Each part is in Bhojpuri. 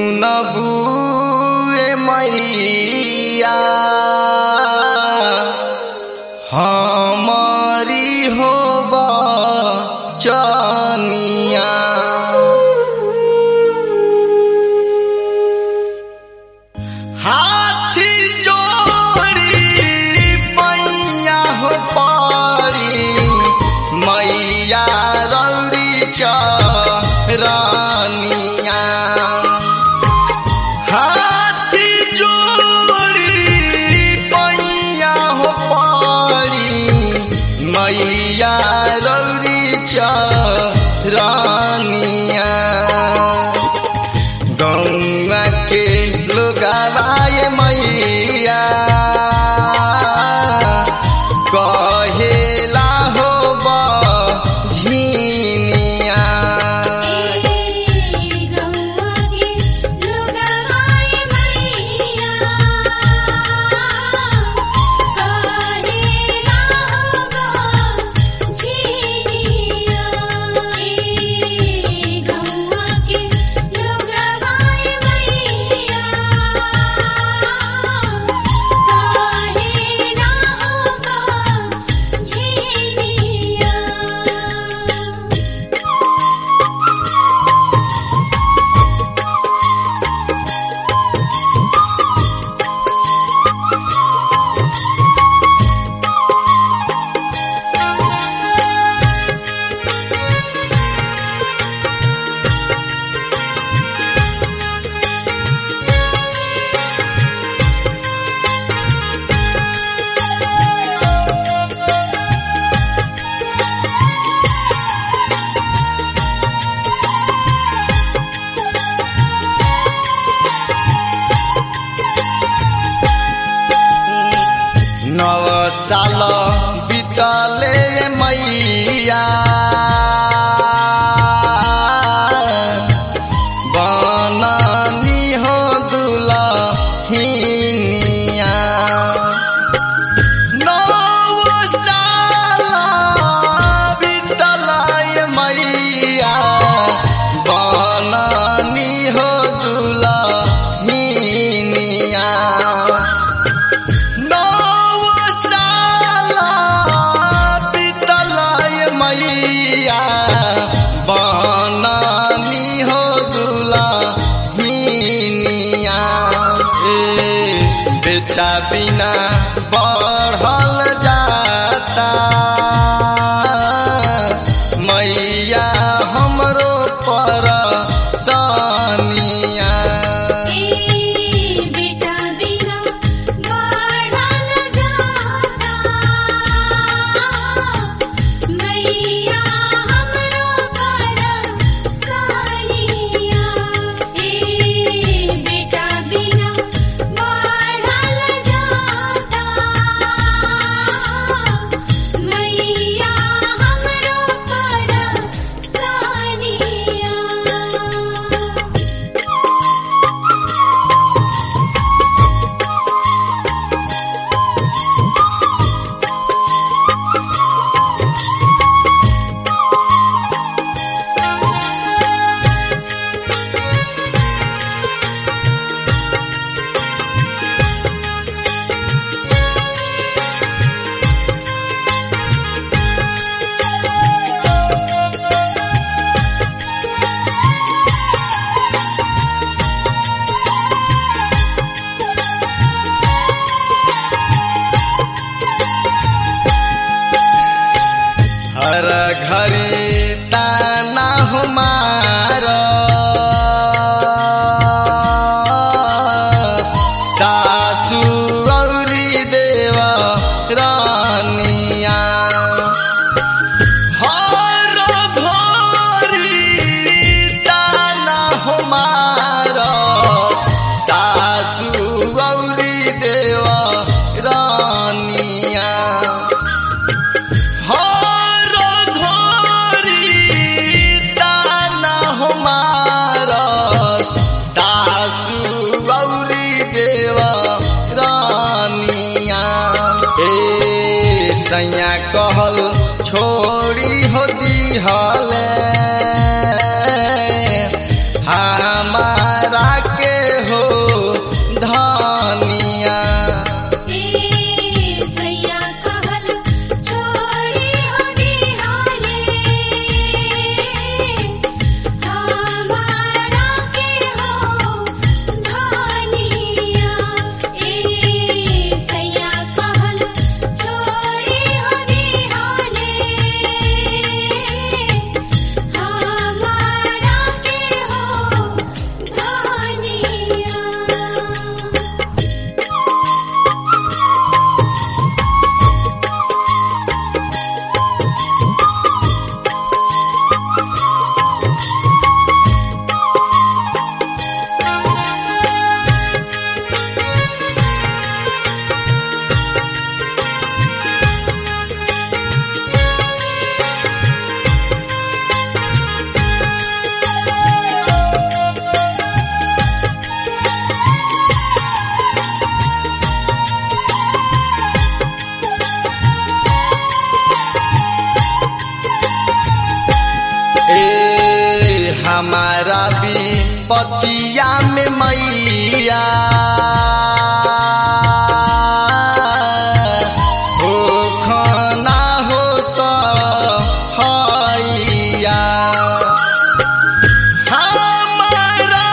सुनबू ए मैया हमारी होब चनिया। हाथी जोड़ी पैया हो पारी मैया रौरी चरनिया। हाथी जोड़ी पैया हो पारी मैया रौरी चरनिया। गौआ के लोगावाए मैया कहेला हो बझिनिया। गौआ के लोगावाए मैया कहेला हो बझिनिया। गौआ के लोगावाए मैया कहेला नव साल बीतले मैया बननी हो दुलहिनिया। नव साल बीतले मैया बननी हो दुलहिनिया। मैया बननी हो दुलहिनिया। बेटा बिना बढ़ल जाता मैया हमरो परसनिया। बेटा बिना बढ़ल जाता मैया हमरो परसनिया। बेटा बिना बढ़ल जाता मैया हमरो परसनिया। हर घड़ी ताना हमारा सासू गौरी देवा रानिया। हर घड़ी ताना हमारा सासू गौरी देवा रानिया। हर घड़ी ताना हमारा सासू गौरी देवा रानिया। सैया कहल छोड़ी हो दिहले हमारा के विपतिया में मैया हो खाना हो सहैया हमारा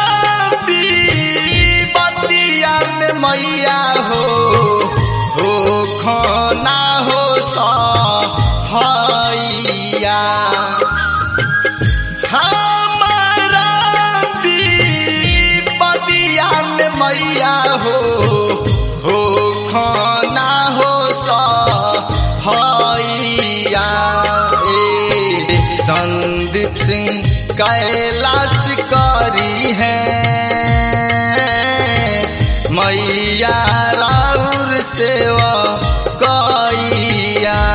विपतिया में मैया हो खाना हो सहैया हमारा विपतिया में मैया हो खाना हो सहैया। संदीप सिंह कैलाश करी है मैया राउर सेवा कैया।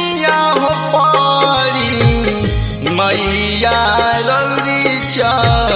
मैया रौरी चा